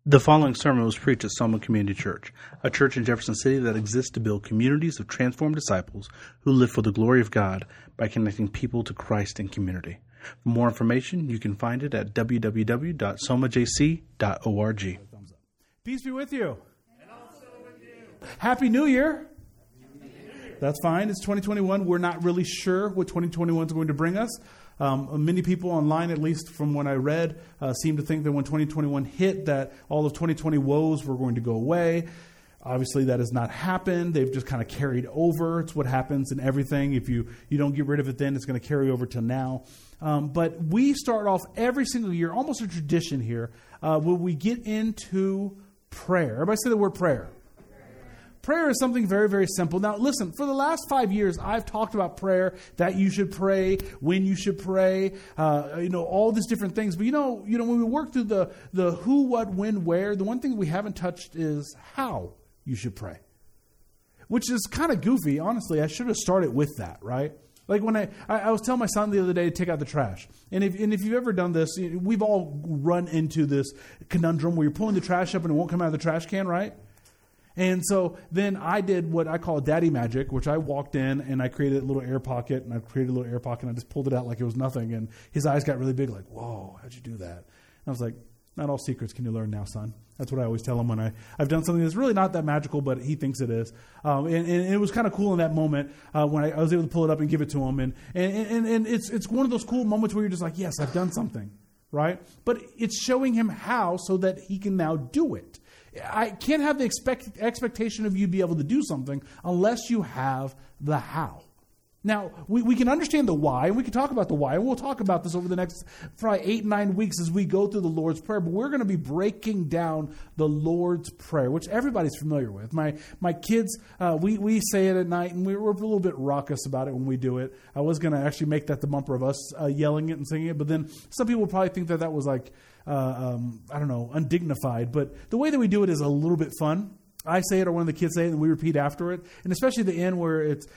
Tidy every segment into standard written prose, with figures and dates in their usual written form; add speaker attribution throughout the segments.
Speaker 1: The following sermon was preached at Selma Community Church, a church in Jefferson City that exists to build communities of transformed disciples who live for the glory of God by connecting people to Christ in community. For more information, you can find it at www.selmajc.org.
Speaker 2: Peace be with you. And also with you. Happy New Year. That's fine. It's 2021. We're not really sure what 2021 is going to bring us. Many people online, at least from when I read, seem to think that when 2021 hit, that all of 2020 woes were going to go away. Obviously, that has not happened. They've just kind of carried over. It's what happens in everything. If you don't get rid of it then, it's going to carry over to now. But we start off every single year, almost a tradition here, when we get into prayer. Everybody say the word prayer. Prayer is something very, very simple. Now, listen, for the last 5 years, I've talked about prayer, that you should pray, when you should pray, all these different things. But, when we work through the who, what, when, where, the one thing we haven't touched is how you should pray, which is kind of goofy. Honestly, I should have started with that, right? Like when I was telling my son the other day to take out the trash. And if you've ever done this, we've all run into this conundrum where you're pulling the trash up and it won't come out of the trash can, right? And so then I did what I call daddy magic, which I walked in and I created a little air pocket, and I just pulled it out like it was nothing. And his eyes got really big, like, whoa, how'd you do that? And I was like, not all secrets can you learn now, son. That's what I always tell him when I've done something that's really not that magical, but he thinks it is. And it was kind of cool in that moment when I was able to pull it up and give it to him. And it's one of those cool moments where you're just like, yes, I've done something, right? But it's showing him how so that he can now do it. I can't have the expectation of you to be able to do something unless you have the how. Now, we can understand the why, and we can talk about the why, and we'll talk about this over the next probably 8-9 weeks as we go through the Lord's Prayer, but we're going to be breaking down the Lord's Prayer, which everybody's familiar with. My kids, we say it at night, and we're a little bit raucous about it when we do it. I was going to actually make that the bumper of us yelling it and singing it, but then some people probably think that was like, undignified, but the way that we do it is a little bit fun. I say it or one of the kids say it and we repeat after it. And especially the end where it's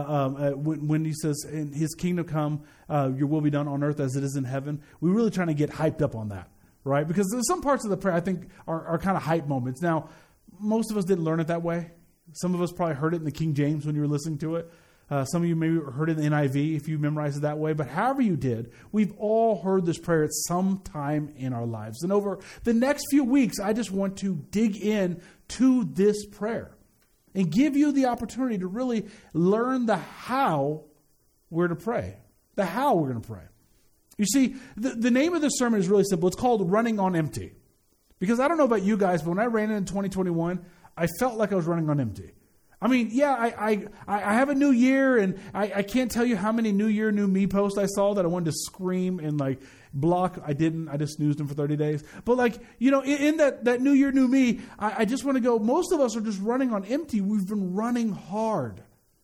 Speaker 2: when he says, in his kingdom come, your will be done on earth as it is in heaven. We're really trying to get hyped up on that, right? Because there's some parts of the prayer I think are kind of hype moments. Now, most of us didn't learn it that way. Some of us probably heard it in the King James when you were listening to it. Some of you maybe heard it in the NIV if you memorized it that way. But however you did, we've all heard this prayer at some time in our lives. And over the next few weeks, I just want to dig in to this prayer and give you the opportunity to really learn the how we're to pray. The how we're going to pray. You see, the name of this sermon is really simple. It's called Running on Empty. Because I don't know about you guys, but when I ran in 2021, I felt like I was running on empty. I mean, yeah, I have a new year, and I can't tell you how many New Year, New Me posts I saw that I wanted to scream and block. I didn't. I just snoozed them for 30 days. But in that New Year, New Me, I just want to go, most of us are just running on empty. We've been running hard.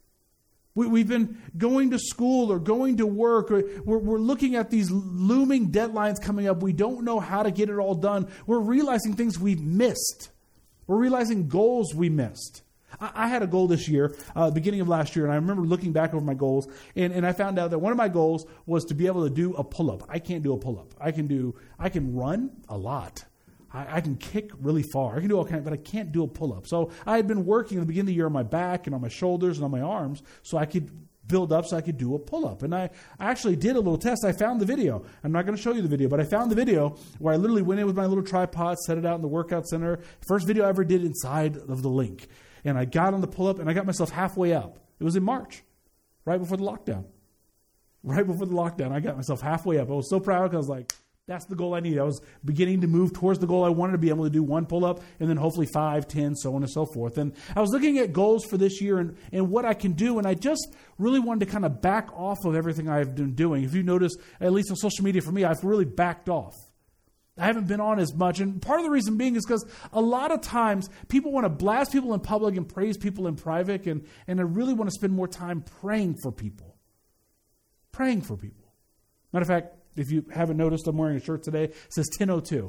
Speaker 2: We've been going to school or going to work. Or we're looking at these looming deadlines coming up. We don't know how to get it all done. We're realizing things we've missed. We're realizing goals we missed. I had a goal this year, beginning of last year, and I remember looking back over my goals, and I found out that one of my goals was to be able to do a pull-up. I can't do a pull-up. I can run a lot. I can kick really far. I can do all kinds, but I can't do a pull-up. So I had been working at the beginning of the year on my back and on my shoulders and on my arms so I could build up so I could do a pull-up. And I actually did a little test. I found the video. I'm not going to show you the video, but I found the video where I literally went in with my little tripod, set it out in the workout center. First video I ever did inside of the link. And I got on the pull-up, and I got myself halfway up. It was in March, right before the lockdown. Right before the lockdown, I got myself halfway up. I was so proud because I was like, that's the goal I need. I was beginning to move towards the goal. I wanted to be able to do one pull-up, and then hopefully 5, 10, so on and so forth. And I was looking at goals for this year and what I can do, and I just really wanted to kind of back off of everything I've been doing. If you notice, at least on social media for me, I've really backed off. I haven't been on as much. And part of the reason being is because a lot of times people want to blast people in public and praise people in private. And I really want to spend more time praying for people. Praying for people. Matter of fact, if you haven't noticed, I'm wearing a shirt today. It says 10:02.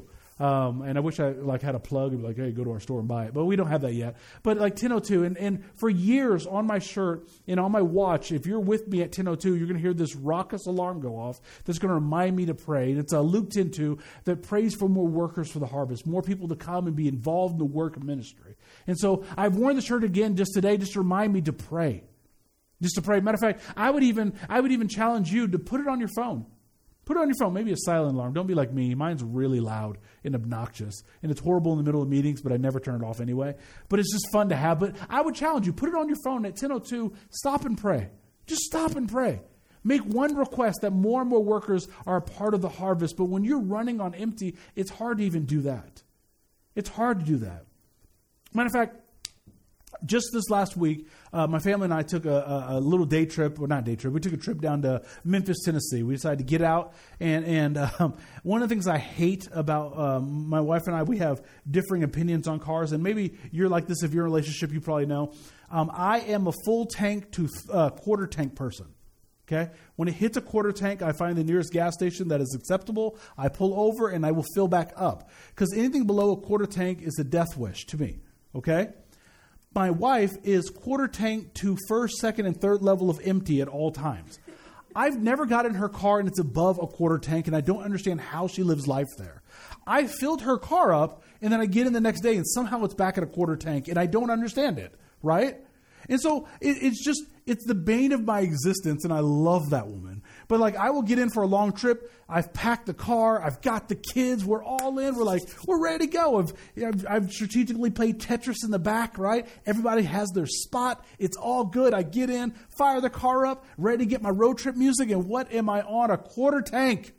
Speaker 2: And I wish I had a plug and be like, hey, go to our store and buy it. But we don't have that yet. But like 10:02, and for years on my shirt and on my watch, if you're with me at 10:02, you're going to hear this raucous alarm go off that's going to remind me to pray. And it's Luke 10:2 that prays for more workers for the harvest, more people to come and be involved in the work of ministry. And so I've worn the shirt again just today just to remind me to pray. Just to pray. Matter of fact, I would even challenge you to put it on your phone. Put it on your phone, maybe a silent alarm. Don't be like me. Mine's really loud and obnoxious. And it's horrible in the middle of meetings, but I never turn it off anyway. But it's just fun to have. But I would challenge you, put it on your phone at 10:02. Stop and pray. Just stop and pray. Make one request that more and more workers are a part of the harvest. But when you're running on empty, it's hard to even do that. It's hard to do that. Matter of fact, just this last week, my family and I took a little day trip. Well, not day trip. We took a trip down to Memphis, Tennessee. We decided to get out. And one of the things I hate about my wife and I, we have differing opinions on cars. And maybe you're like this if you're in a relationship, you probably know. I am a full tank to quarter tank person. Okay? When it hits a quarter tank, I find the nearest gas station that is acceptable. I pull over and I will fill back up. Because anything below a quarter tank is a death wish to me. Okay? My wife is quarter tank to first, second, and third level of empty at all times. I've never got in her car and it's above a quarter tank, and I don't understand how she lives life there. I filled her car up, and then I get in the next day, and somehow it's back at a quarter tank, and I don't understand it, right? And so it's the bane of my existence, and I love that woman. But like, I will get in for a long trip. I've packed the car. I've got the kids. We're all in. We're ready to go. I've strategically played Tetris in the back, right? Everybody has their spot. It's all good. I get in, fire the car up, ready to get my road trip music. And what am I on? A quarter tank.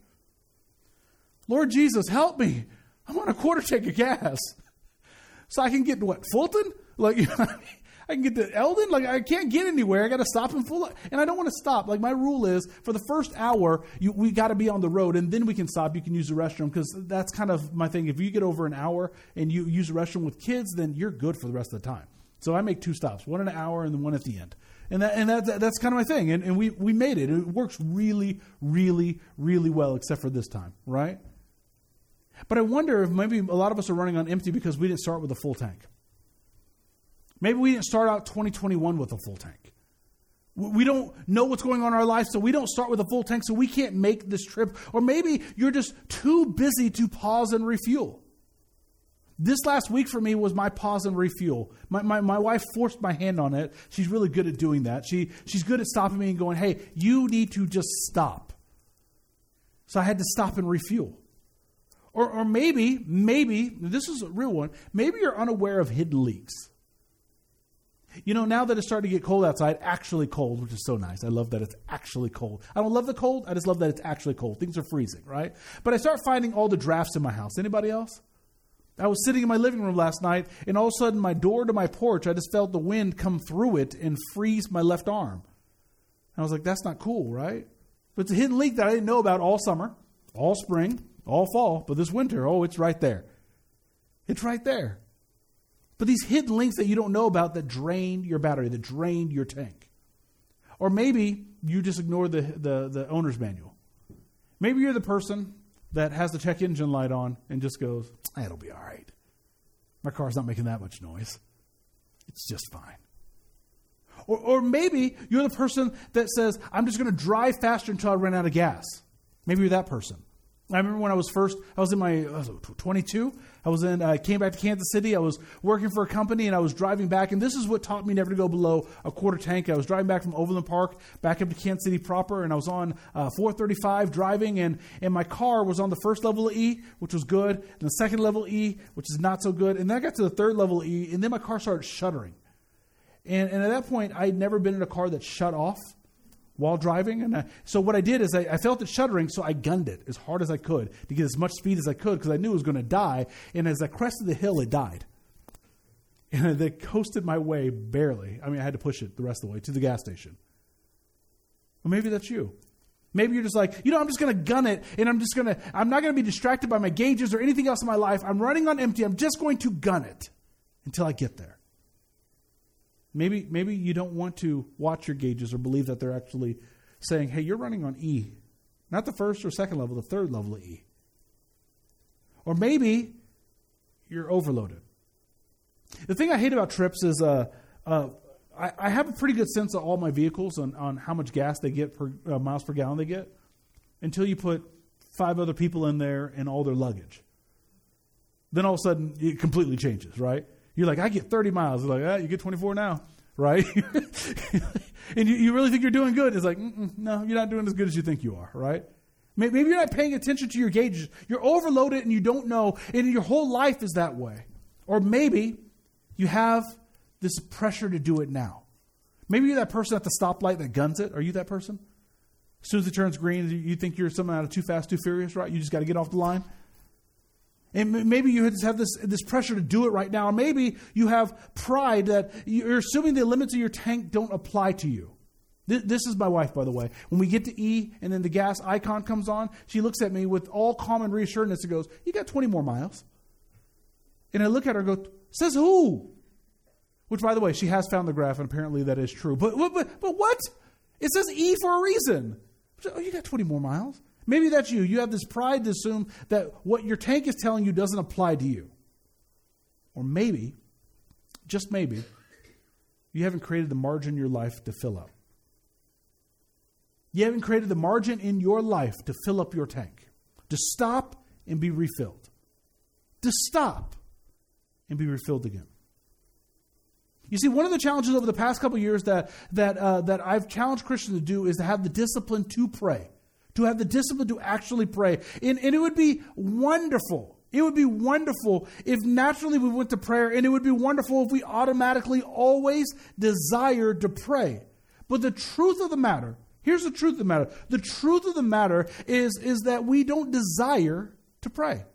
Speaker 2: Lord Jesus, help me. I'm on a quarter tank of gas. So I can get to what? Fulton? Like, you know what I mean? I can get to Eldon. Like, I can't get anywhere. I got to stop and full up. And I don't want to stop. Like, my rule is for the first hour, we got to be on the road, and then we can stop. You can use the restroom, because that's kind of my thing. If you get over an hour and you use the restroom with kids, then you're good for the rest of the time. So I make 2 stops, one in an hour and then one at the end. And that's kind of my thing. And we made it. It works really, really, really well, except for this time, right? But I wonder if maybe a lot of us are running on empty because we didn't start with a full tank. Maybe we didn't start out 2021 with a full tank. We don't know what's going on in our life, so we don't start with a full tank, so we can't make this trip. Or maybe you're just too busy to pause and refuel. This last week for me was my pause and refuel. My wife forced my hand on it. She's really good at doing that. She's good at stopping me and going, hey, you need to just stop. So I had to stop and refuel. Or maybe, this is a real one, maybe you're unaware of hidden leaks. You know, now that it's starting to get cold outside, actually cold, which is so nice. I love that it's actually cold. I don't love the cold. I just love that it's actually cold. Things are freezing, right? But I start finding all the drafts in my house. Anybody else? I was sitting in my living room last night, and all of a sudden my door to my porch, I just felt the wind come through it and freeze my left arm. And I was like, that's not cool, right? But it's a hidden leak that I didn't know about all summer, all spring, all fall. But this winter, it's right there. It's right there. But these hidden links that you don't know about that drained your battery, that drained your tank. Or maybe you just ignore the owner's manual. Maybe you're the person that has the check engine light on and just goes, it'll be all right. My car's not making that much noise. It's just fine. Or maybe you're the person that says, I'm just going to drive faster until I run out of gas. Maybe you're that person. I remember when I was 22. I came back to Kansas City. I was working for a company and I was driving back. And this is what taught me never to go below a quarter tank. I was driving back from Overland Park back up to Kansas City proper. And I was on 435 driving. And my car was on the first level of E, which was good. And the second level E, which is not so good. And then I got to the third level of E. And then my car started shuddering. And at that point, I had never been in a car that shut off while driving. And so what I did is I felt it shuddering, so I gunned it as hard as I could to get as much speed as I could because I knew it was going to die. And as I crested the hill, it died. And they coasted my way barely. I mean, I had to push it the rest of the way to the gas station. Well, maybe that's you. Maybe you're just like, I'm just going to gun it, and I'm not going to be distracted by my gauges or anything else in my life. I'm running on empty. I'm just going to gun it until I get there. Maybe you don't want to watch your gauges or believe that they're actually saying, hey, you're running on E. Not the first or second level, the third level of E. Or maybe you're overloaded. The thing I hate about trips is I have a pretty good sense of all my vehicles on how much gas they get per miles per gallon they get until you put 5 other people in there and all their luggage. Then all of a sudden it completely changes, right? You're like, I get 30 miles. They're like, you get 24 now, right? And you really think you're doing good. It's like, no, you're not doing as good as you think you are, right? Maybe you're not paying attention to your gauges. You're overloaded and you don't know, and your whole life is that way. Or maybe you have this pressure to do it now. Maybe you're that person at the stoplight that guns it. Are you that person? As soon as it turns green, you think you're someone out of Too Fast, Too Furious, right? You just got to get off the line. And maybe you just have this pressure to do it right now. Or maybe you have pride that you're assuming the limits of your tank don't apply to you. This is my wife, by the way. When we get to E and then the gas icon comes on, she looks at me with all calm and reassurance and goes, you got 20 more miles. And I look at her and go, says who? Which, by the way, she has found the graph, and apparently that is true. But what? It says E for a reason. Oh, you got 20 more miles. Maybe that's you. You have this pride to assume that what your tank is telling you doesn't apply to you. Or maybe, just maybe, you haven't created the margin in your life to fill up. You haven't created the margin in your life to fill up your tank, to stop and be refilled, to stop and be refilled again. You see, one of the challenges over the past couple of years that I've challenged Christians to do is to have the discipline to pray, to have the discipline to actually pray. And it would be wonderful. It would be wonderful if naturally we went to prayer, and it would be wonderful if we automatically always desired to pray. But the truth of the matter, here's the truth of the matter. The truth of the matter is that we don't desire to pray.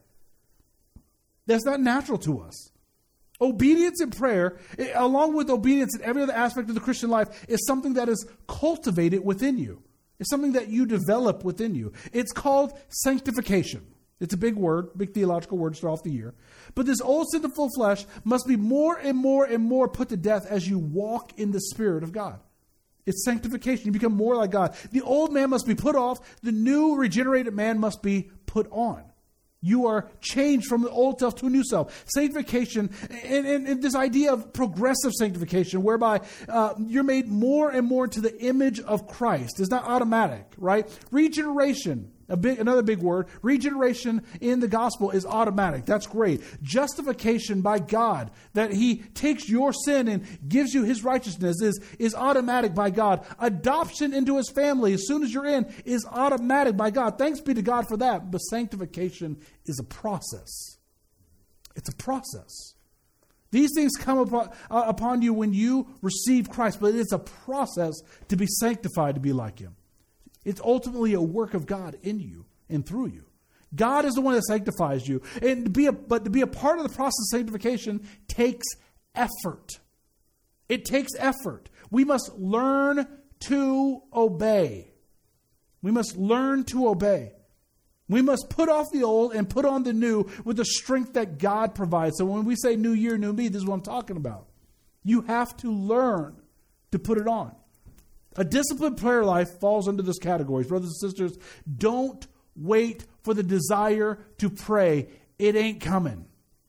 Speaker 2: That's not natural to us. Obedience in prayer, along with obedience in every other aspect of the Christian life, is something that is cultivated within you. It's something that you develop within you. It's called sanctification. It's a big word, big theological word to start off the year. But this old sinful flesh must be more and more and more put to death as you walk in the Spirit of God. It's sanctification. You become more like God. The old man must be put off. The new regenerated man must be put on. You are changed from the old self to a new self. Sanctification, and this idea of progressive sanctification, whereby you're made more and more into the image of Christ. It's not automatic, right? Regeneration, another big word. Regeneration in the gospel is automatic. That's great. Justification by God, that He takes your sin and gives you His righteousness, is automatic by God. Adoption into His family, as soon as you're in, is automatic by God. Thanks be to God for that. But sanctification is a process. It's a process. These things come upon you when you receive Christ, but it's a process to be sanctified, to be like Him. It's ultimately a work of God in you and through you. God is the one that sanctifies you. And to be a part of the process of sanctification takes effort. It takes effort. We must learn to obey. We must learn to obey. We must put off the old and put on the new with the strength that God provides. So when we say new year, new me, this is what I'm talking about. You have to learn to put it on. A disciplined prayer life falls under this category. Brothers and sisters, don't wait for the desire to pray. It ain't coming.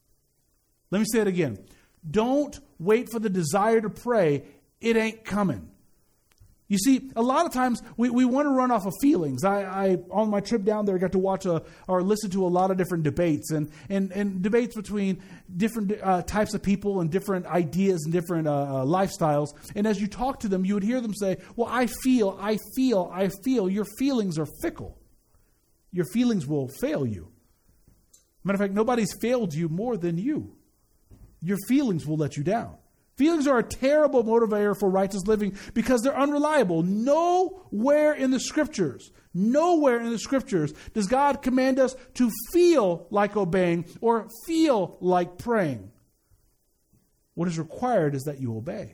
Speaker 2: Let me say it again. Don't wait for the desire to pray. It ain't coming. You see, a lot of times we want to run off of feelings. I on my trip down there, got to watch or listen to a lot of different debates and debates between different types of people and different ideas and different lifestyles. And as you talk to them, you would hear them say, well, I feel. Your feelings are fickle. Your feelings will fail you. Matter of fact, nobody's failed you more than you. Your feelings will let you down. Feelings are a terrible motivator for righteous living because they're unreliable. Nowhere in the Scriptures does God command us to feel like obeying or feel like praying. What is required is that you obey.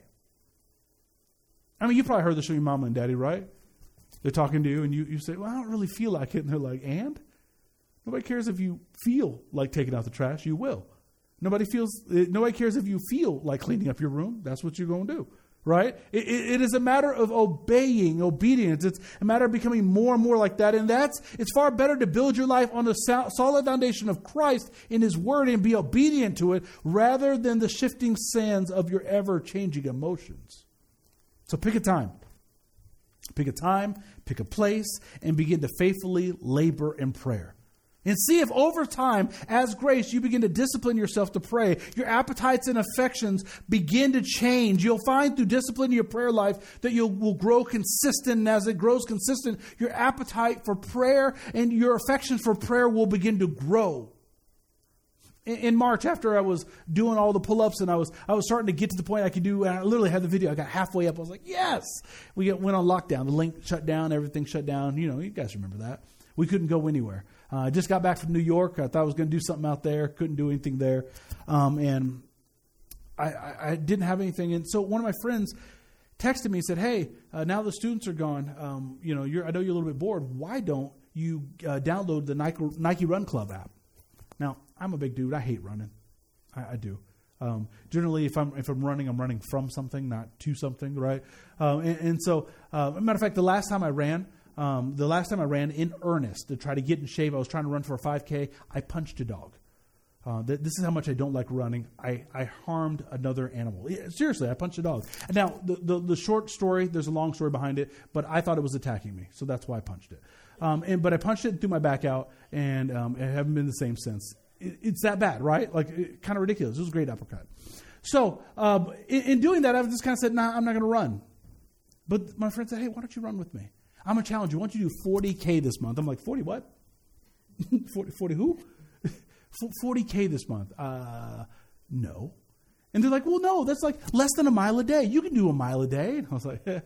Speaker 2: I mean, you probably heard this from your mama and daddy, right? They're talking to you and you say, well, I don't really feel like it. And they're like, and? Nobody cares if you feel like taking out the trash. You will. Nobody cares if you feel like cleaning up your room. That's what you're going to do, right? It is a matter of obeying, obedience. It's a matter of becoming more and more like that. And it's far better to build your life on the solid foundation of Christ in His Word and be obedient to it rather than the shifting sands of your ever-changing emotions. So pick a time. Pick a time, pick a place, and begin to faithfully labor in prayer. And see if over time, as grace, you begin to discipline yourself to pray. Your appetites and affections begin to change. You'll find through discipline in your prayer life that you will grow consistent. And as it grows consistent, your appetite for prayer and your affection for prayer will begin to grow. In March, after I was doing all the pull-ups and I was starting to get to the point I could do, and I literally had the video. I got halfway up. I was like, yes! We went on lockdown. The link shut down. Everything shut down. You know, you guys remember that. We couldn't go anywhere. I just got back from New York. I thought I was going to do something out there. Couldn't do anything there. And I didn't have anything. And so one of my friends texted me and said, hey, now the students are gone. I know you're a little bit bored. Why don't you download the Nike Run Club app? Now, I'm a big dude. I hate running. I do. Generally, if I'm running, I'm running from something, not to something, right? And so, as a matter of fact, the last time I ran in earnest to try to get in shape, I was trying to run for a 5K. I punched a dog. This is how much I don't like running. I harmed another animal. Seriously, I punched a dog. Now, the short story, there's a long story behind it, but I thought it was attacking me, so that's why I punched it. But I punched it and threw my back out, and it haven't been the same since. It's that bad, right? Like, kind of ridiculous. It was a great uppercut. So, in doing that, I just kind of said, nah, I'm not going to run. But my friend said, hey, why don't you run with me? I'm going to challenge you. Why don't you do 40K this month? I'm like, 40 what? 40 who? 40K this month. No. And they're like, well, no, that's like less than a mile a day. You can do a mile a day. And I was like,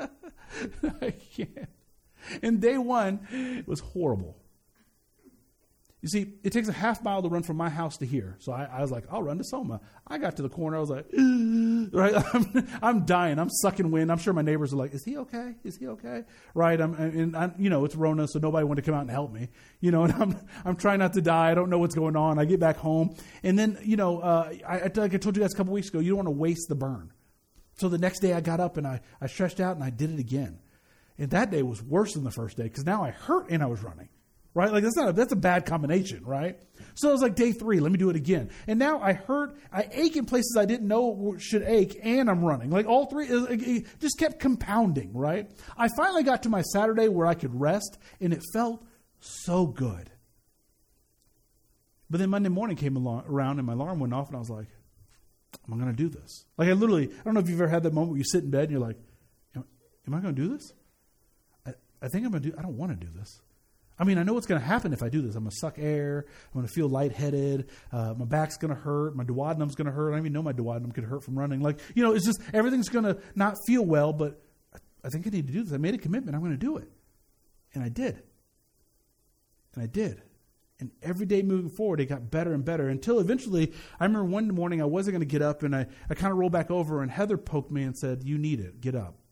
Speaker 2: I can't. And day one, it was horrible. You see, it takes a half mile to run from my house to here. So I was like, I'll run to Soma. I got to the corner. I was like, right? I'm dying. I'm sucking wind. I'm sure my neighbors are like, is he okay? Is he okay? Right? It's Rona, so nobody wanted to come out and help me. And I'm trying not to die. I don't know what's going on. I get back home. And then, like I told you guys a couple weeks ago, you don't want to waste the burn. So the next day I got up and I stretched out and I did it again. And that day was worse than the first day because now I hurt and I was running. Right? Like that's a bad combination, right? So it was like day 3, let me do it again. And now I ache in places I didn't know should ache, and I'm running. Like all 3, it just kept compounding, right? I finally got to my Saturday where I could rest, and it felt so good. But then Monday morning came around, and my alarm went off, and I was like, am I going to do this? Like I don't know if you've ever had that moment where you sit in bed, and you're like, am I going to do this? I think I'm going to do, I don't want to do this. I mean, I know what's going to happen if I do this. I'm going to suck air. I'm going to feel lightheaded. My back's going to hurt. My duodenum's going to hurt. I don't even know my duodenum could hurt from running. Like, it's just everything's going to not feel well, but I think I need to do this. I made a commitment. I'm going to do it. And I did. And every day moving forward, it got better and better until eventually, I remember one morning I wasn't going to get up, and I kind of rolled back over, and Heather poked me and said, you need it. Get up.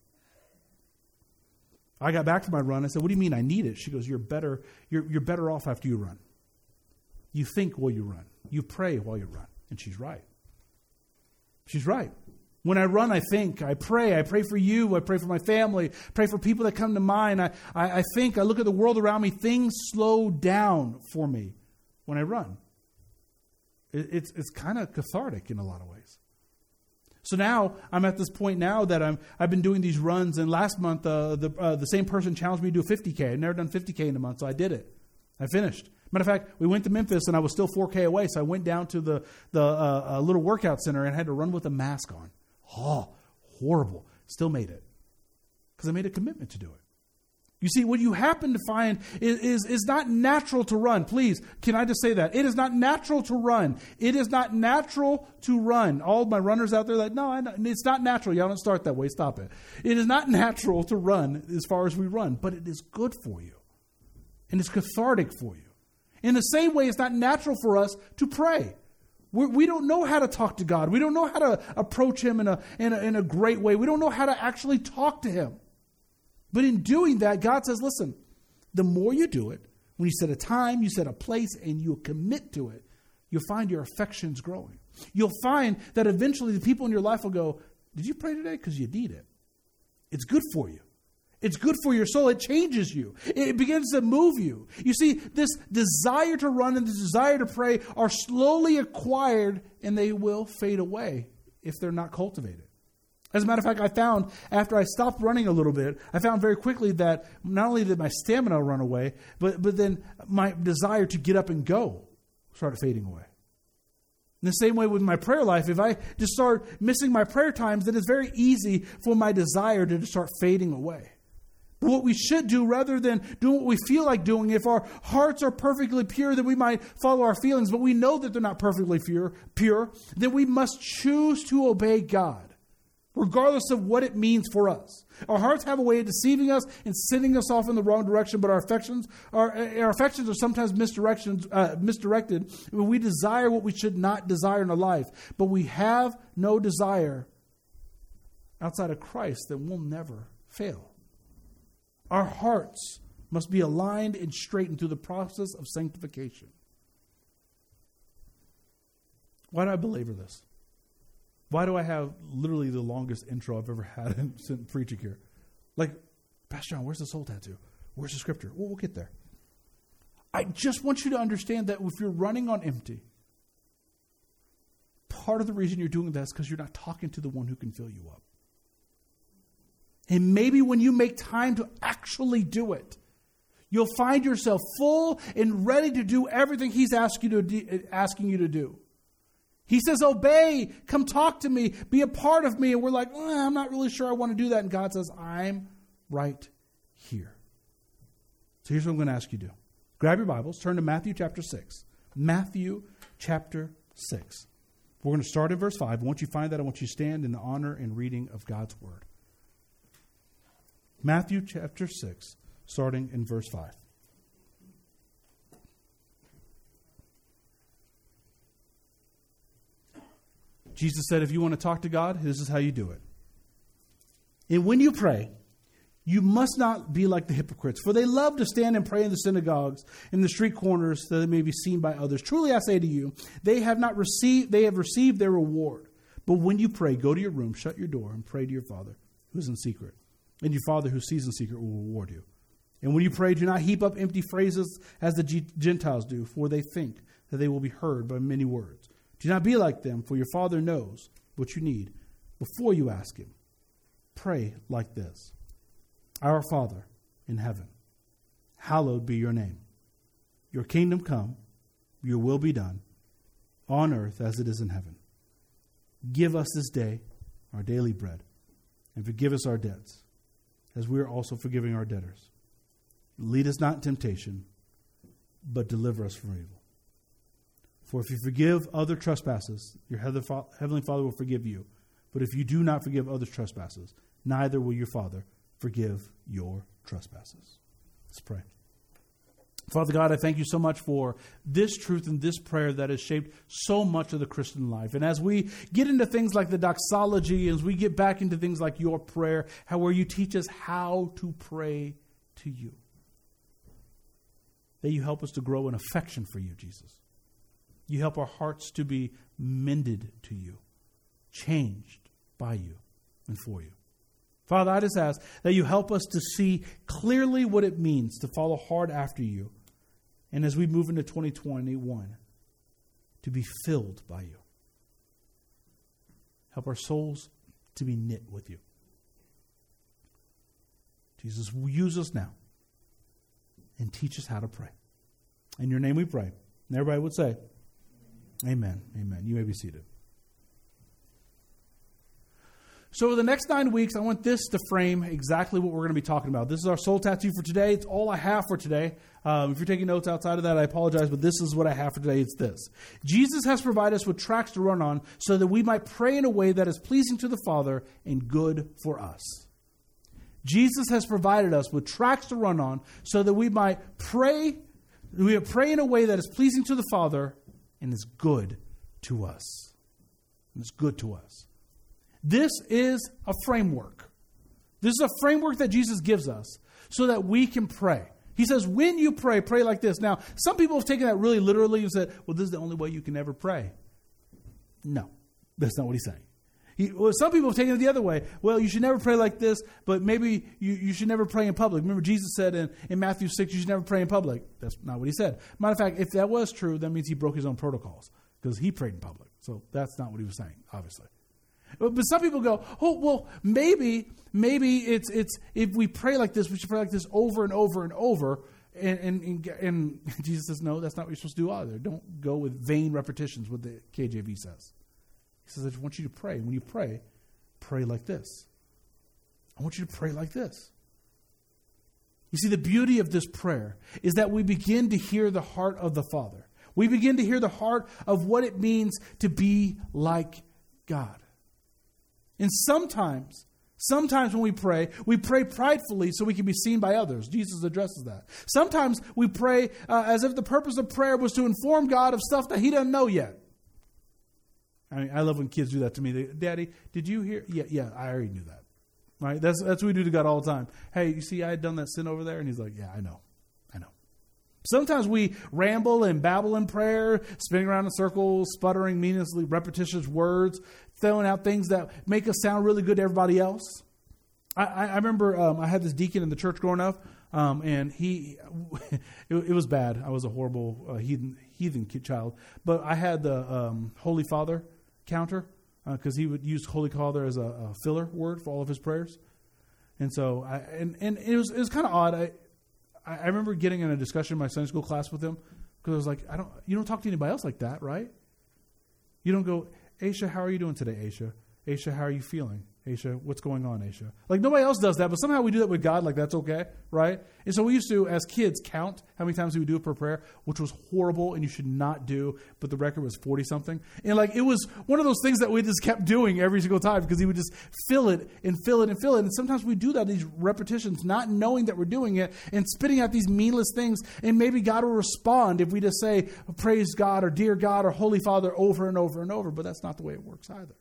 Speaker 2: I got back from my run. I said, what do you mean I need it? She goes, you're better off after you run. You think while you run. You pray while you run. And she's right. She's right. When I run, I think, I pray. I pray for you. I pray for my family. Pray for people that come to mind. I think, I look at the world around me. Things slow down for me when I run. It's kind of cathartic in a lot of ways. So now I'm at this point now that I've been doing these runs, and last month the same person challenged me to do a 50K. I'd never done 50K in a month, so I did it. I finished. Matter of fact, we went to Memphis, and I was still 4K away, so I went down to the little workout center and had to run with a mask on. Oh, horrible. Still made it because I made a commitment to do it. You see, what you happen to find is not natural to run. Please, can I just say that? It is not natural to run. It is not natural to run. All my runners out there are like, no, it's not natural. Y'all don't start that way. Stop it. It is not natural to run as far as we run, but it is good for you. And it's cathartic for you. In the same way, it's not natural for us to pray. We don't know how to talk to God. We don't know how to approach Him in a great way. We don't know how to actually talk to Him. But in doing that, God says, listen, the more you do it, when you set a time, you set a place, and you commit to it, you'll find your affections growing. You'll find that eventually the people in your life will go, Did you pray today? Because you need it. It's good for you. It's good for your soul. It changes you. It begins to move you. You see, this desire to run and this desire to pray are slowly acquired, and they will fade away if they're not cultivated. As a matter of fact, I found after I stopped running a little bit, I found very quickly that not only did my stamina run away, but then my desire to get up and go started fading away. In the same way with my prayer life, if I just start missing my prayer times, then it's very easy for my desire to just start fading away. But what we should do, rather than doing what we feel like doing, if our hearts are perfectly pure, then we might follow our feelings, but we know that they're not perfectly pure, then we must choose to obey God, regardless of what it means for us. Our hearts have a way of deceiving us and sending us off in the wrong direction, but our affections are sometimes misdirected when we desire what we should not desire in our life. But we have no desire outside of Christ that will never fail. Our hearts must be aligned and straightened through the process of sanctification. Why do I belabor this? Why do I have literally the longest intro I've ever had in preaching here? Like, Pastor John, where's the soul tattoo? Where's the scripture? Well, we'll get there. I just want you to understand that if you're running on empty, part of the reason you're doing that is because you're not talking to the one who can fill you up. And maybe when you make time to actually do it, you'll find yourself full and ready to do everything He's asking you to do. He says, obey, come talk to me, be a part of me. And we're like, I'm not really sure I want to do that. And God says, I'm right here. So here's what I'm going to ask you to do. Grab your Bibles, turn to Matthew chapter 6. Matthew chapter 6. We're going to start in verse 5. Once you find that, I want you to stand in the honor and reading of God's word. Matthew chapter 6, starting in verse 5. Jesus said, if you want to talk to God, this is how you do it. And when you pray, you must not be like the hypocrites, for they love to stand and pray in the synagogues, in the street corners, that they may be seen by others. Truly I say to you, they have received their reward. But when you pray, go to your room, shut your door, and pray to your Father who is in secret. And your Father who sees in secret will reward you. And when you pray, do not heap up empty phrases as the Gentiles do, for they think that they will be heard by many words. Do not be like them, for your Father knows what you need before you ask Him. Pray like this. Our Father in heaven, hallowed be your name. Your kingdom come, your will be done, on earth as it is in heaven. Give us this day our daily bread, and forgive us our debts, as we are also forgiving our debtors. Lead us not in temptation, but deliver us from evil. For if you forgive other trespasses, your heavenly Father will forgive you. But if you do not forgive others' trespasses, neither will your Father forgive your trespasses. Let's pray. Father God, I thank you so much for this truth and this prayer that has shaped so much of the Christian life. And as we get into things like the doxology, as we get back into things like your prayer, where you teach us how to pray to you, that you help us to grow in affection for you, Jesus. You help our hearts to be mended to you, changed by you and for you. Father, I just ask that you help us to see clearly what it means to follow hard after you. And as we move into 2021, to be filled by you. Help our souls to be knit with you. Jesus, use us now and teach us how to pray. In your name we pray. And everybody would say, amen. Amen. You may be seated. So over the next 9 weeks, I want this to frame exactly what we're going to be talking about. This is our soul tattoo for today. It's all I have for today. If you're taking notes outside of that, I apologize, but this is what I have for today. It's this. Jesus has provided us with tracks to run on so that we might pray in a way that is pleasing to the Father and good for us. Jesus has provided us with tracks to run on so that we might pray in a way that is pleasing to the Father and is good to us. And it's good to us. This is a framework. This is a framework that Jesus gives us so that we can pray. He says, when you pray, pray like this. Now, some people have taken that really literally and said, well, this is the only way you can ever pray. No, that's not what he's saying. Some people have taken it the other way. Well, you should never pray like this, but maybe you should never pray in public. Remember, Jesus said in Matthew 6, you should never pray in public. That's not what he said. Matter of fact, if that was true, that means he broke his own protocols because he prayed in public. So that's not what he was saying, obviously. But some people go, oh, well, maybe it's if we pray like this, we should pray like this over and over and over. And Jesus says, no, that's not what you're supposed to do either. Don't go with vain repetitions, what the KJV says. He says, I just want you to pray. When you pray like this. I want you to pray like this. You see, the beauty of this prayer is that we begin to hear the heart of the Father. We begin to hear the heart of what it means to be like God. And sometimes when we pray pridefully so we can be seen by others. Jesus addresses that. Sometimes we pray as if the purpose of prayer was to inform God of stuff that he doesn't know yet. I mean, I love when kids do that to me. Daddy, did you hear? Yeah, I already knew that. Right? That's what we do to God all the time. Hey, you see, I had done that sin over there? And he's like, yeah, I know. Sometimes we ramble and babble in prayer, spinning around in circles, sputtering meaninglessly repetitious words, throwing out things that make us sound really good to everybody else. I remember I had this deacon in the church growing up, and it was bad. I was a horrible heathen child. But I had the Holy Father counter because he would use Holy Father as a filler word for all of his prayers. And so, it was kind of odd. I remember getting in a discussion in my Sunday school class with him because I was like, you don't talk to anybody else like that, right? You don't go, Aisha, how are you doing today, Aisha? Aisha, how are you feeling? Aisha, what's going on, Aisha? Like, nobody else does that, but somehow we do that with God, like that's okay, right? And so we used to, as kids, count how many times we would do it per prayer, which was horrible and you should not do, but the record was 40-something. And like, it was one of those things that we just kept doing every single time because he would just fill it and fill it and fill it. And sometimes we do that, these repetitions, not knowing that we're doing it and spitting out these meaningless things. And maybe God will respond if we just say, praise God or dear God or Holy Father over and over and over, but that's not the way it works either.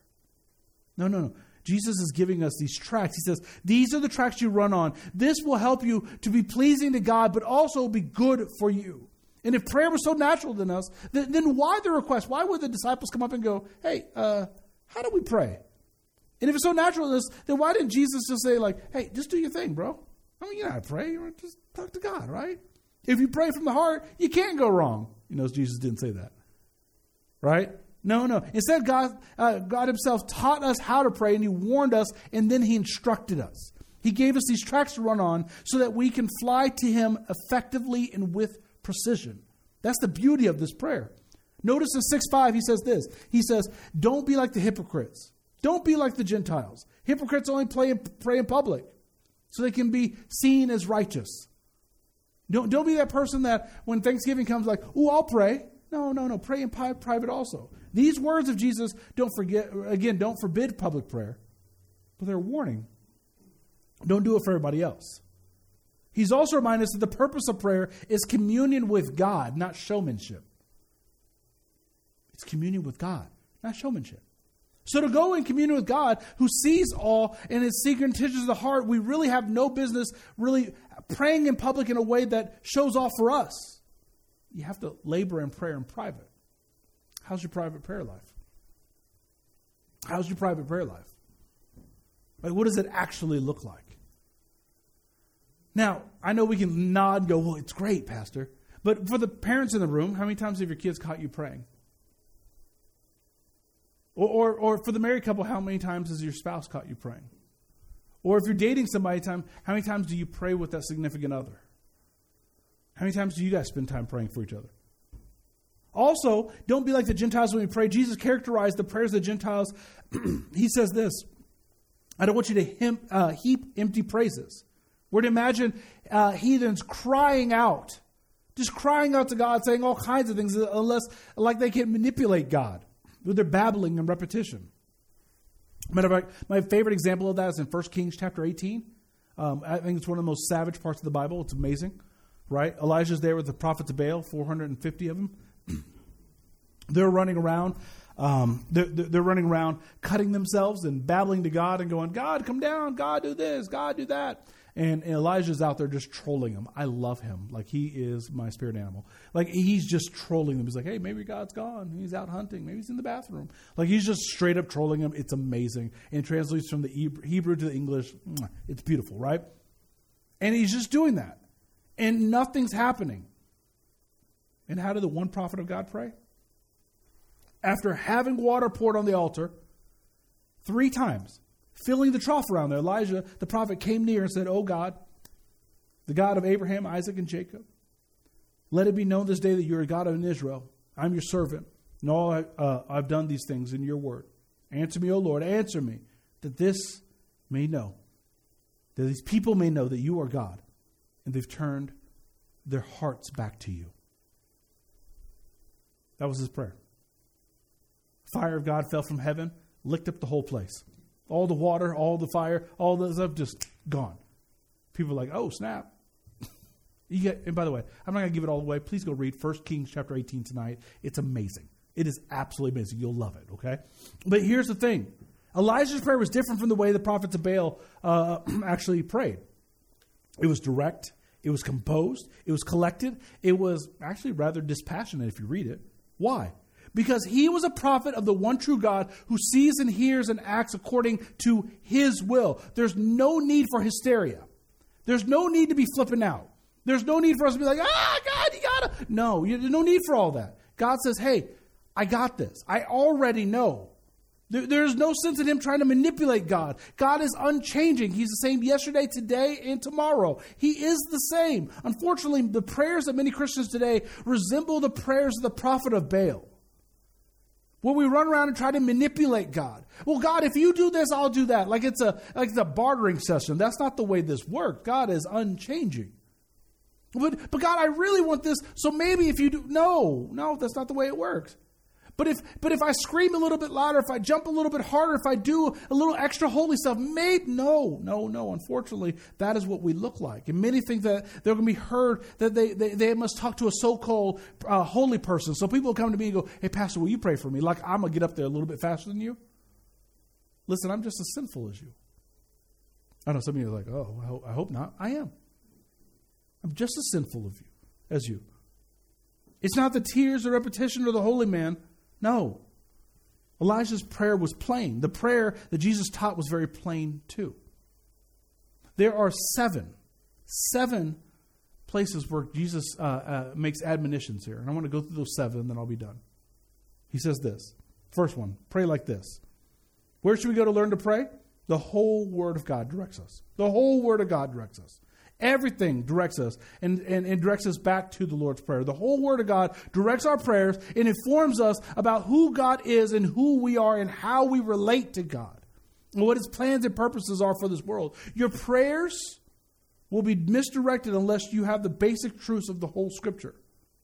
Speaker 2: No. Jesus is giving us these tracks. He says, these are the tracks you run on. This will help you to be pleasing to God, but also be good for you. And if prayer was so natural in us, then why the request? Why would the disciples come up and go, hey, how do we pray? And if it's so natural in us, then why didn't Jesus just say like, hey, just do your thing, bro? I mean, you know how to pray. Just talk to God, right? If you pray from the heart, you can't go wrong. You know, Jesus didn't say that, right? No. Instead, God himself taught us how to pray, and he warned us, and then he instructed us. He gave us these tracks to run on so that we can fly to him effectively and with precision. That's the beauty of this prayer. Notice in 6:5, he says this. He says, don't be like the hypocrites. Don't be like the Gentiles. Hypocrites only pray in public so they can be seen as righteous. Don't be that person that when Thanksgiving comes like, ooh, I'll pray. No. Pray in private also. These words of Jesus don't forbid public prayer, but they're a warning. Don't do it for everybody else. He's also reminding us that the purpose of prayer is communion with God, not showmanship. It's communion with God, not showmanship. So to go in communion with God, who sees all and is secret intentions of the heart, we really have no business really praying in public in a way that shows off for us. You have to labor in prayer in private. How's your private prayer life? How's your private prayer life? Like, what does it actually look like? Now, I know we can nod and go, well, it's great, Pastor. But for the parents in the room, how many times have your kids caught you praying? Or for the married couple, how many times has your spouse caught you praying? Or if you're dating somebody, how many times do you pray with that significant other? How many times do you guys spend time praying for each other? Also, don't be like the Gentiles when we pray. Jesus characterized the prayers of the Gentiles. He says this, I don't want you to heap empty praises. We're to imagine heathens crying out, just crying out to God, saying all kinds of things, unless like they can manipulate God with their babbling and repetition. Matter of fact, my favorite example of that is in 1 Kings chapter 18. I think it's one of the most savage parts of the Bible. It's amazing, right? Elijah's there with the prophets of Baal, 450 of them. They're running around. They're running around, cutting themselves and babbling to God and going, God, come down. God, do this. God, do that. And Elijah's out there just trolling him. I love him. Like, he is my spirit animal. Like, he's just trolling them. He's like, hey, maybe God's gone. He's out hunting. Maybe he's in the bathroom. Like, he's just straight up trolling him. It's amazing. And it translates from the Hebrew to the English. It's beautiful, right? And he's just doing that. And nothing's happening. And how did the one prophet of God pray? After having water poured on the altar 3 times, filling the trough around there, Elijah, the prophet, came near and said, "Oh God, the God of Abraham, Isaac, and Jacob, let it be known this day that you are God of Israel. I'm your servant, and all I've done these things in your word. Answer me, O Lord, answer me, that this may know, that these people may know that you are God, and they've turned their hearts back to you." That was his prayer. Fire of God fell from heaven, licked up the whole place. All the water, all the fire, all the stuff just gone. People are like, oh, snap. And by the way, I'm not going to give it all away. Please go read 1 Kings chapter 18 tonight. It's amazing. It is absolutely amazing. You'll love it, okay? But here's the thing. Elijah's prayer was different from the way the prophets of Baal actually prayed. It was direct. It was composed. It was collected. It was actually rather dispassionate if you read it. Why? Because he was a prophet of the one true God who sees and hears and acts according to his will. There's no need for hysteria. There's no need to be flipping out. There's no need for us to be like, God, you gotta. No, there's no need for all that. God says, hey, I got this. I already know. There's no sense in him trying to manipulate God. God is unchanging. He's the same yesterday, today, and tomorrow. He is the same. Unfortunately, the prayers of many Christians today resemble the prayers of the prophet of Baal, where we run around and try to manipulate God. Well, God, if you do this, I'll do that. Like it's a bartering session. That's not the way this works. God is unchanging. But God, I really want this. So maybe if you do, no, that's not the way it works. But if I scream a little bit louder, if I jump a little bit harder, if I do a little extra holy stuff, no. Unfortunately, that is what we look like. And many think that they're going to be heard, that they must talk to a so-called holy person. So people come to me and go, hey, Pastor, will you pray for me? Like I'm going to get up there a little bit faster than you. Listen, I'm just as sinful as you. I know some of you are like, oh, I hope not. I am. I'm just as sinful as you. It's not the tears or repetition or the holy man. No. Elijah's prayer was plain. The prayer that Jesus taught was very plain too. There are seven places where Jesus makes admonitions here. And I want to go through those 7, then I'll be done. He says this. First one, pray like this. Where should we go to learn to pray? The whole Word of God directs us. The whole Word of God directs us. Everything directs us and directs us back to the Lord's Prayer. The whole Word of God directs our prayers and informs us about who God is and who we are and how we relate to God and what His plans and purposes are for this world. Your prayers will be misdirected unless you have the basic truths of the whole Scripture.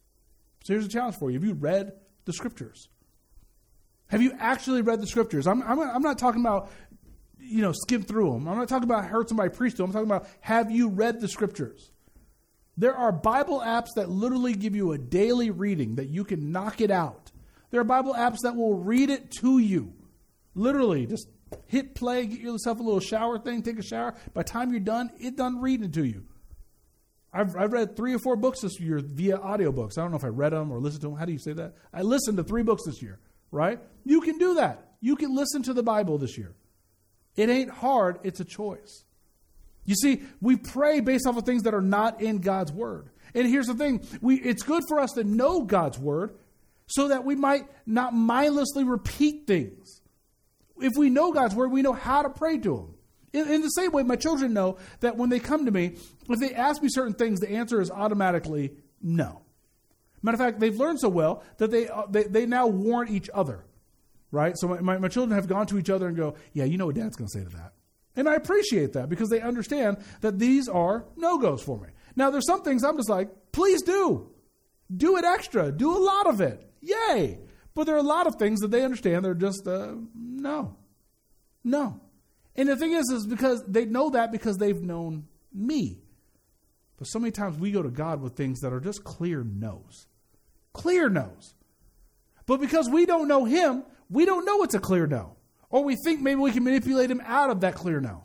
Speaker 2: So here's a challenge for you. Have you read the Scriptures? Have you actually read the Scriptures? I'm not talking about skim through them. I'm not talking about heard somebody preach to them. I'm talking about, have you read the Scriptures? There are Bible apps that literally give you a daily reading that you can knock it out. There are Bible apps that will read it to you. Literally, just hit play, get yourself a little shower thing, take a shower. By the time you're done, it's done reading to you. I've read 3 or 4 books this year via audiobooks. I don't know if I read them or listened to them. How do you say that? I listened to 3 books this year, right? You can do that. You can listen to the Bible this year. It ain't hard. It's a choice. You see, we pray based off of things that are not in God's Word. And here's the thing. It's good for us to know God's Word so that we might not mindlessly repeat things. If we know God's Word, we know how to pray to Him. In the same way, my children know that when they come to me, if they ask me certain things, the answer is automatically no. Matter of fact, they've learned so well that they now warn each other. Right? So my children have gone to each other and go, yeah, you know what Dad's going to say to that. And I appreciate that because they understand that these are no-goes for me. Now, there's some things I'm just like, please do. Do it extra. Do a lot of it. Yay. But there are a lot of things that they understand. They're just, no. And the thing is because they know that because they've known me. But so many times we go to God with things that are just clear no's. Clear no's. But because we don't know Him, we don't know it's a clear no. Or we think maybe we can manipulate Him out of that clear no.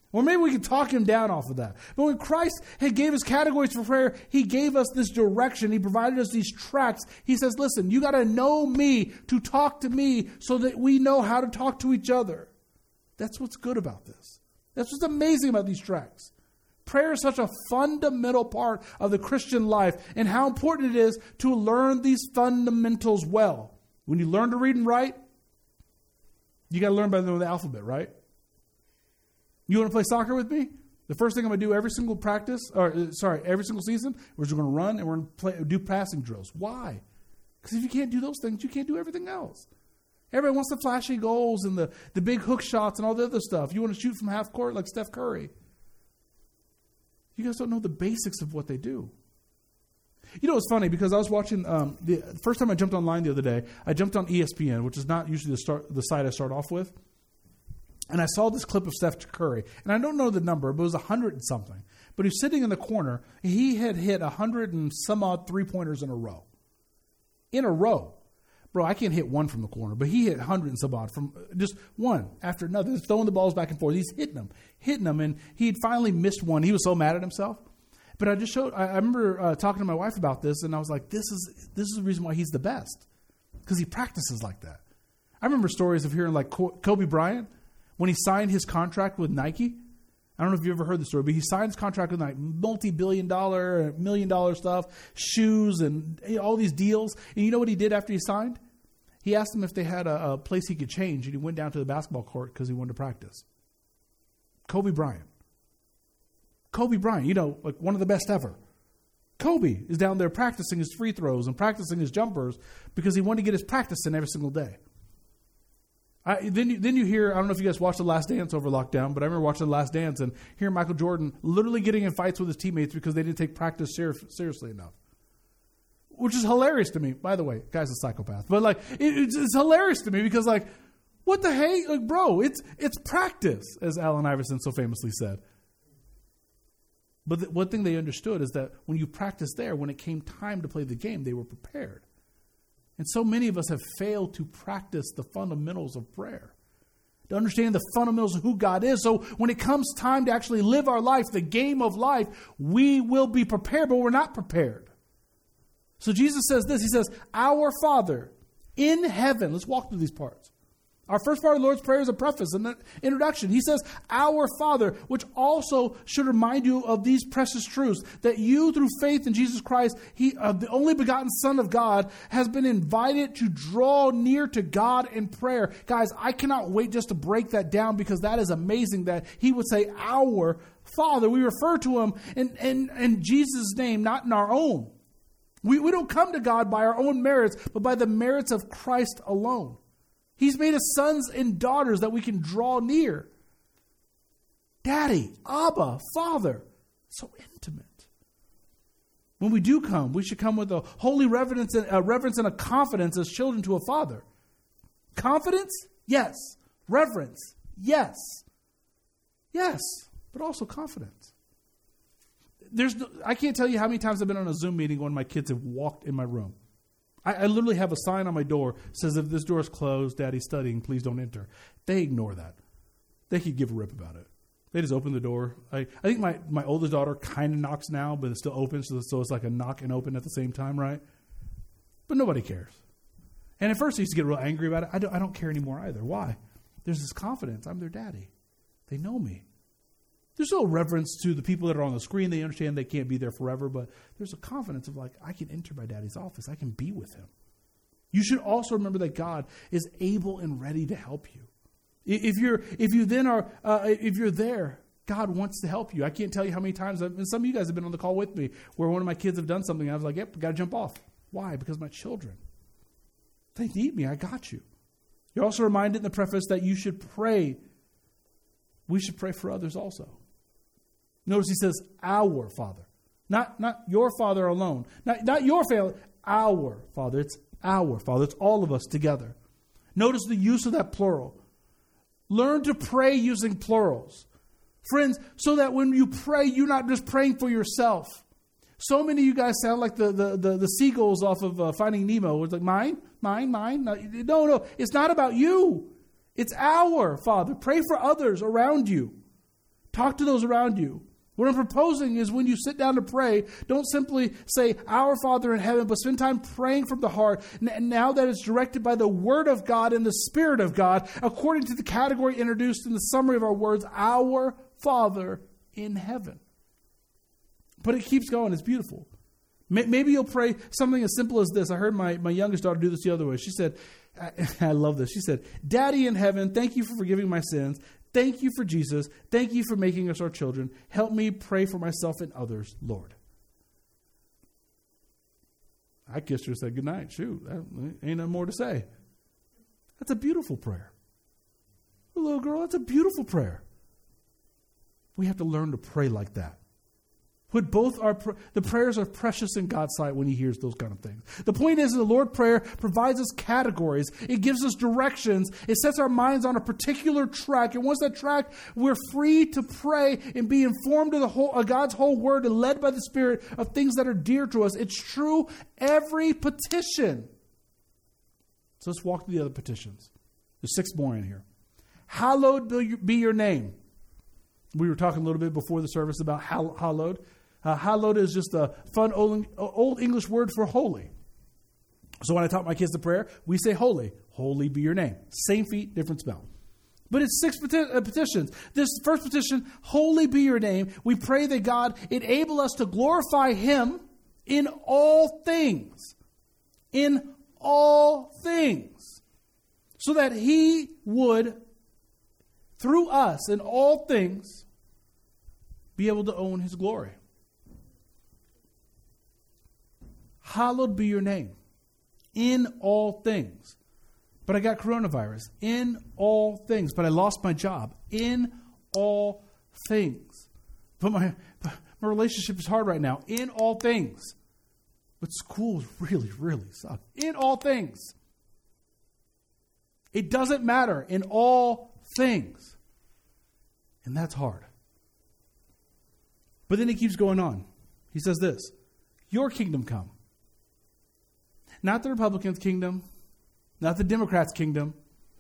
Speaker 2: Or maybe we can talk him down off of that. But when Christ had gave us categories for prayer, he gave us this direction. He provided us these tracks. He says, listen, you got to know me to talk to me so that we know how to talk to each other. That's what's good about this. That's what's amazing about these tracks. Prayer is such a fundamental part of the Christian life and how important it is to learn these fundamentals well. When you learn to read and write, you got to learn by the alphabet, right? You want to play soccer with me? The first thing I'm going to do every single every single season, we're just going to run and we're going to do passing drills. Why? Because if you can't do those things, you can't do everything else. Everybody wants the flashy goals and the big hook shots and all the other stuff. You want to shoot from half court like Steph Curry. You guys don't know the basics of what they do. You know, it's funny because I was watching, the first time I jumped online the other day, I jumped on ESPN, which is not usually the site I start off with. And I saw this clip of Steph Curry. And I don't know the number, but it was 100 and something. But he's sitting in the corner. He had hit 100 and some odd three-pointers in a row. In a row. Bro, I can't hit one from the corner, but he hit 100 and some odd from just one after another. He's throwing the balls back and forth. He's hitting them. And he had finally missed one. He was so mad at himself. But I remember talking to my wife about this, and I was like, this is the reason why he's the best. Because he practices like that. I remember stories of hearing like Kobe Bryant, when he signed his contract with Nike. I don't know if you ever heard the story, but he signed his contract with Nike, multi-billion-dollar, million-dollar stuff, shoes, and all these deals. And you know what he did after he signed? He asked them if they had a place he could change, and he went down to the basketball court because he wanted to practice. Kobe Bryant, you know, like one of the best ever. Kobe is down there practicing his free throws and practicing his jumpers because he wanted to get his practice in every single day. Then you hear, I don't know if you guys watched The Last Dance over lockdown, but I remember watching The Last Dance and hearing Michael Jordan literally getting in fights with his teammates because they didn't take practice seriously enough. Which is hilarious to me. By the way, guy's a psychopath. But like, it's hilarious to me because like, what the heck? Like, bro, it's practice, as Allen Iverson so famously said. But one thing they understood is that when you practice there, when it came time to play the game, they were prepared. And so many of us have failed to practice the fundamentals of prayer, to understand the fundamentals of who God is. So when it comes time to actually live our life, the game of life, we will be prepared, but we're not prepared. So Jesus says this, he says, our Father in heaven. Let's walk through these parts. Our first part of the Lord's Prayer is a preface, an introduction. He says, our Father, which also should remind you of these precious truths, that you, through faith in Jesus Christ, the only begotten Son of God, has been invited to draw near to God in prayer. Guys, I cannot wait just to break that down because that is amazing that he would say, our Father. We refer to him in Jesus' name, not in our own. We don't come to God by our own merits, but by the merits of Christ alone. He's made us sons and daughters that we can draw near. Daddy, Abba, Father. So intimate. When we do come, we should come with a holy reverence and a confidence as children to a father. Confidence? Yes. Reverence? Yes. Yes, but also confidence. I can't tell you how many times I've been on a Zoom meeting when my kids have walked in my room. I literally have a sign on my door that says, if this door is closed, Daddy's studying, please don't enter. They ignore that. They could give a rip about it. They just open the door. I think my oldest daughter kind of knocks now, but it's still open, so it's like a knock and open at the same time, right? But nobody cares. And at first I used to get real angry about it. I don't care anymore either. Why? There's this confidence. I'm their daddy. They know me. There's no reverence to the people that are on the screen. They understand they can't be there forever, but there's a confidence of like, I can enter my daddy's office. I can be with him. You should also remember that God is able and ready to help you. If you're there, God wants to help you. I can't tell you how many times, and some of you guys have been on the call with me, where one of my kids have done something, and I was like, yep, got to jump off. Why? Because my children. They need me. I got you. You're also reminded in the preface that you should pray. We should pray for others also. Notice he says, our Father. Not your Father alone. Not your family. Our Father. It's our Father. It's all of us together. Notice the use of that plural. Learn to pray using plurals. Friends, so that when you pray, you're not just praying for yourself. So many of you guys sound like the seagulls off of Finding Nemo. It's like, mine. No. It's not about you. It's our Father. Pray for others around you. Talk to those around you. What I'm proposing is when you sit down to pray, don't simply say, Our Father in heaven, but spend time praying from the heart. Now that it's directed by the Word of God and the Spirit of God, according to the category introduced in the summary of our words, Our Father in heaven. But it keeps going. It's beautiful. Maybe you'll pray something as simple as this. I heard my youngest daughter do this the other way. She said, I love this. She said, Daddy in heaven, thank you for forgiving my sins. Thank you for Jesus. Thank you for making us our children. Help me pray for myself and others, Lord. I kissed her and said, good night. Shoot, ain't nothing more to say. That's a beautiful prayer. Little girl, that's a beautiful prayer. We have to learn to pray like that. Put both the prayers are precious in God's sight when He hears those kind of things. The point is, the Lord's Prayer provides us categories. It gives us directions. It sets our minds on a particular track. And once that track, we're free to pray and be informed of God's whole Word and led by the Spirit of things that are dear to us. It's true every petition. So let's walk through the other petitions. There's 6 more in here. Hallowed be your name. We were talking a little bit before the service about hallowed. Hallowed is just a fun old English word for holy. So when I taught my kids the prayer, we say holy. Holy be your name. Same feet, different spell. But it's 6 petitions. This first petition, holy be your name. We pray that God enable us to glorify Him in all things. In all things. So that He would, through us in all things, be able to own His glory. Hallowed be your name in all things. But I got coronavirus. In all things. But I lost my job. In all things. But my relationship is hard right now. In all things. But school really, really sucks. In all things. It doesn't matter. In all things. And that's hard. But then he keeps going on. He says this. Your kingdom come. Not the Republicans' kingdom. Not the Democrats' kingdom.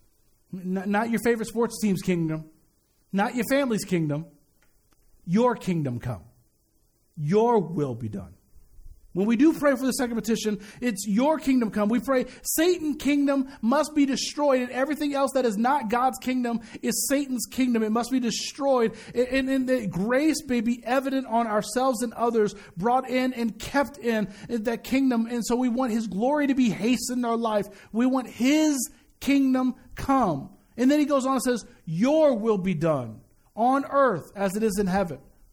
Speaker 2: Not your favorite sports team's kingdom. Not your family's kingdom. Your kingdom come. Your will be done. When we do pray for the second petition, it's your kingdom come. We pray Satan's kingdom must be destroyed, and everything else that is not God's kingdom is Satan's kingdom. It must be destroyed, and that grace may be evident on ourselves and others, brought in and kept in that kingdom. And so we want His glory to be hastened in our life. We want His kingdom come. And then he goes on and says, your will be done on earth as it is in heaven.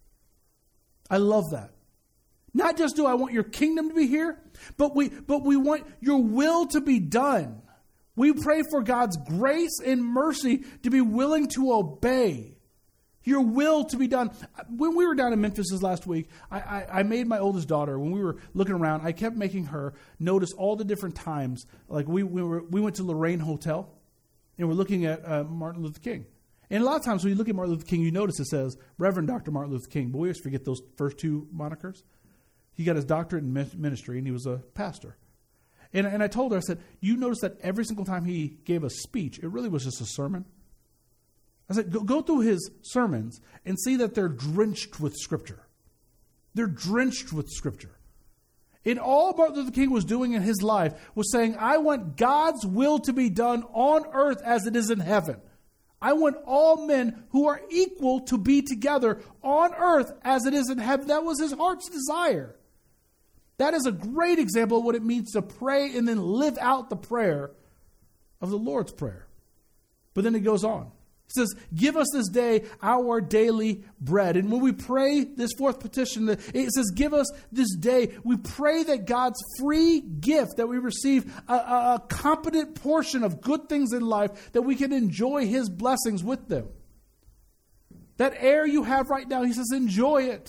Speaker 2: I love that. Not just do I want your kingdom to be here, but we want your will to be done. We pray for God's grace and mercy to be willing to obey. Your will to be done. When we were down in Memphis this last week, I made my oldest daughter, when we were looking around, I kept making her notice all the different times. Like we went to Lorraine Hotel, and we're looking at Martin Luther King. And a lot of times when you look at Martin Luther King, you notice it says Reverend Dr. Martin Luther King, but we always forget those first 2 monikers. He got his doctorate in ministry, and he was a pastor. And I told her, I said, you notice that every single time he gave a speech, it really was just a sermon? I said, go through his sermons and see that they're drenched with Scripture. They're drenched with Scripture. And all Martin Luther King was doing in his life was saying, I want God's will to be done on earth as it is in heaven. I want all men who are equal to be together on earth as it is in heaven. That was his heart's desire. That is a great example of what it means to pray and then live out the prayer of the Lord's Prayer. But then it goes on. It says, give us this day our daily bread. And when we pray this fourth petition, it says, give us this day. We pray that God's free gift, that we receive a competent portion of good things in life, that we can enjoy His blessings with them. That air you have right now, He says, enjoy it.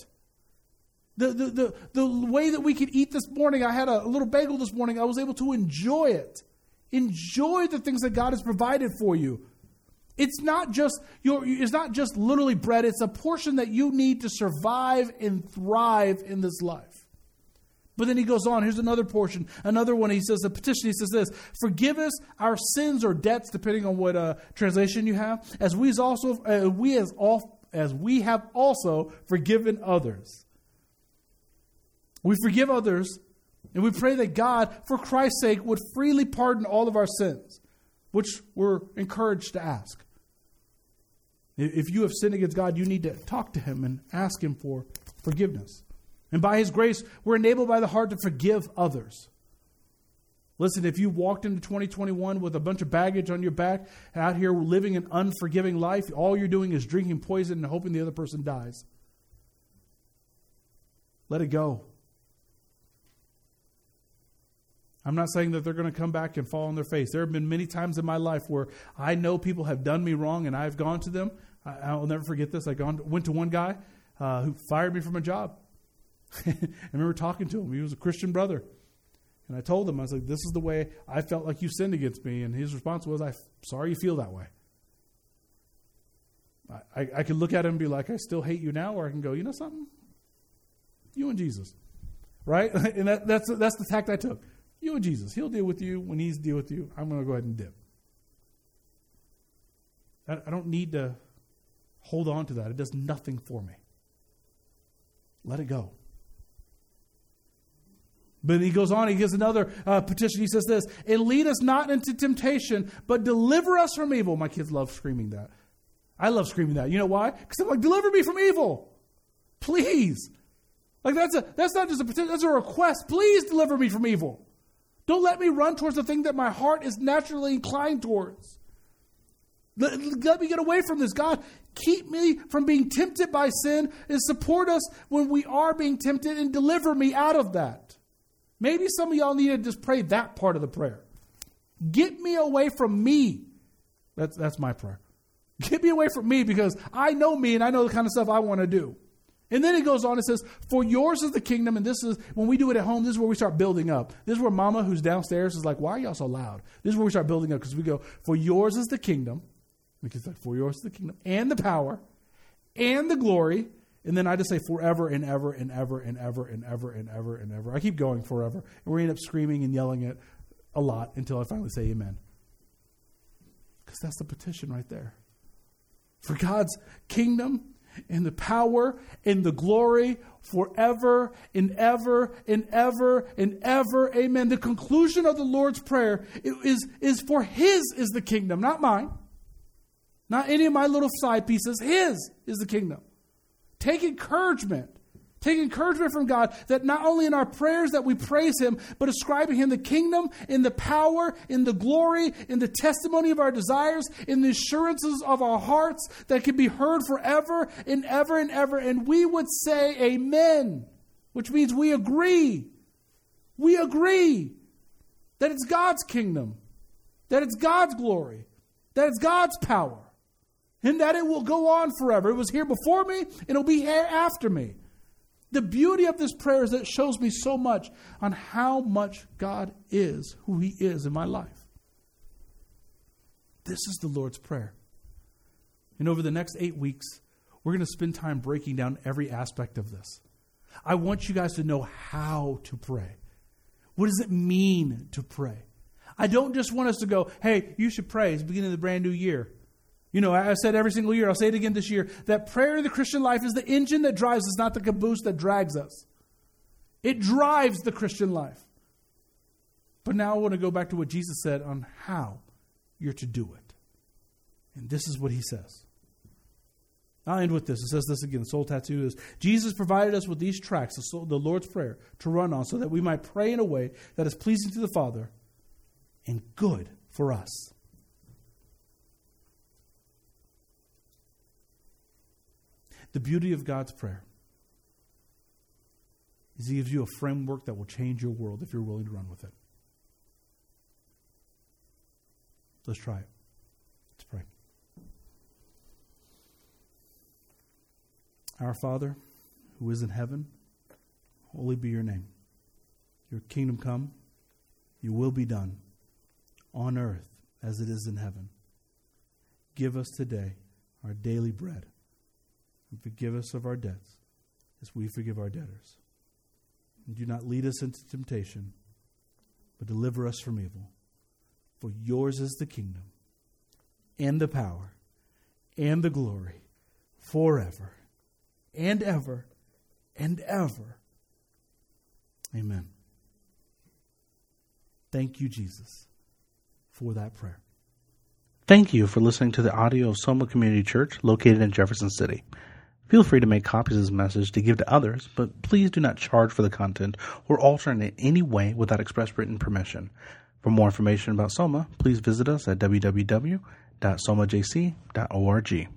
Speaker 2: The way that we could eat this morning, I had a little bagel this morning. I was able to enjoy it. Enjoy the things that God has provided for you. It's not just literally bread. It's a portion that you need to survive and thrive in this life. But then he goes on. Here's another portion. Another one. He says, a petition. He says this: forgive us our sins or debts, depending on what translation you have, as as we have also forgiven others. We forgive others, and we pray that God, for Christ's sake, would freely pardon all of our sins, which we're encouraged to ask. If you have sinned against God, you need to talk to Him and ask Him for forgiveness. And by His grace, we're enabled by the heart to forgive others. Listen, if you walked into 2021 with a bunch of baggage on your back, out here living an unforgiving life, all you're doing is drinking poison and hoping the other person dies. Let it go. I'm not saying that they're going to come back and fall on their face. There have been many times in my life where I know people have done me wrong and I've gone to them. I'll never forget this. I went to one guy who fired me from a job. I remember talking to him. He was a Christian brother. And I told him, I was like, this is the way I felt like you sinned against me. And his response was, I'm sorry you feel that way. I could look at him and be like, I still hate you now. Or I can go, you know something? You and Jesus. Right? And that's the tact I took. You and Jesus. He'll deal with you when He's deal with you. I'm going to go ahead and dip. I don't need to hold on to that. It does nothing for me. Let it go. But he goes on, he gives another petition. He says this, and lead us not into temptation, but deliver us from evil. My kids love screaming that. I love screaming that. You know why? Because I'm like, deliver me from evil. Please. Like that's not just a petition, that's a request. Please deliver me from evil. Don't let me run towards the thing that my heart is naturally inclined towards. Let me get away from this. God, keep me from being tempted by sin and support us when we are being tempted and deliver me out of that. Maybe some of y'all need to just pray that part of the prayer. Get me away from me. That's my prayer. Get me away from me because I know me and I know the kind of stuff I want to do. And then it goes on and says, for yours is the kingdom. And this is, when we do it at home, this is where we start building up. This is where Mama, who's downstairs, is like, why are y'all so loud? This is where we start building up because we go, for yours is the kingdom. Because like, for yours is the kingdom and the power and the glory. And then I just say forever and ever and ever and ever and ever and ever and ever. I keep going forever. And we end up screaming and yelling it a lot until I finally say amen. Because that's the petition right there. For God's kingdom and the power and the glory forever and ever and ever and ever. Amen. The conclusion of the Lord's Prayer is for His is the kingdom, not mine. Not any of my little side pieces. His is the kingdom. Take encouragement. Take encouragement from God that not only in our prayers that we praise Him, but ascribing Him the kingdom, in the power, in the glory, in the testimony of our desires, in the assurances of our hearts that can be heard forever and ever and ever. And we would say amen, which means we agree. We agree that it's God's kingdom, that it's God's glory, that it's God's power, and that it will go on forever. It was here before me, and it'll be here after me. The beauty of this prayer is that it shows me so much on how much God is who He is in my life. This is the Lord's Prayer. And over the next 8 weeks, we're going to spend time breaking down every aspect of this. I want you guys to know how to pray. What does it mean to pray? I don't just want us to go, hey, you should pray. It's the beginning of the brand new year. You know, I've said every single year, I'll say it again this year, that prayer in the Christian life is the engine that drives us, not the caboose that drags us. It drives the Christian life. But now I want to go back to what Jesus said on how you're to do it. And this is what He says. I'll end with this. It says this again, the soul tattoo is, Jesus provided us with these tracts, the Lord's Prayer, to run on so that we might pray in a way that is pleasing to the Father and good for us. The beauty of God's prayer is He gives you a framework that will change your world if you're willing to run with it. Let's try it. Let's pray. Our Father, who is in heaven, holy be your name. Your kingdom come, your will be done, on earth as it is in heaven. Give us today our daily bread. And forgive us of our debts as we forgive our debtors. And do not lead us into temptation, but deliver us from evil. For yours is the kingdom, and the power, and the glory, forever and ever and ever. Amen. Thank you, Jesus, for that prayer.
Speaker 1: Thank you for listening to the audio of Soma Community Church located in Jefferson City. Feel free to make copies of this message to give to others, but please do not charge for the content or alter it in any way without express written permission. For more information about Soma, please visit us at www.somajc.org.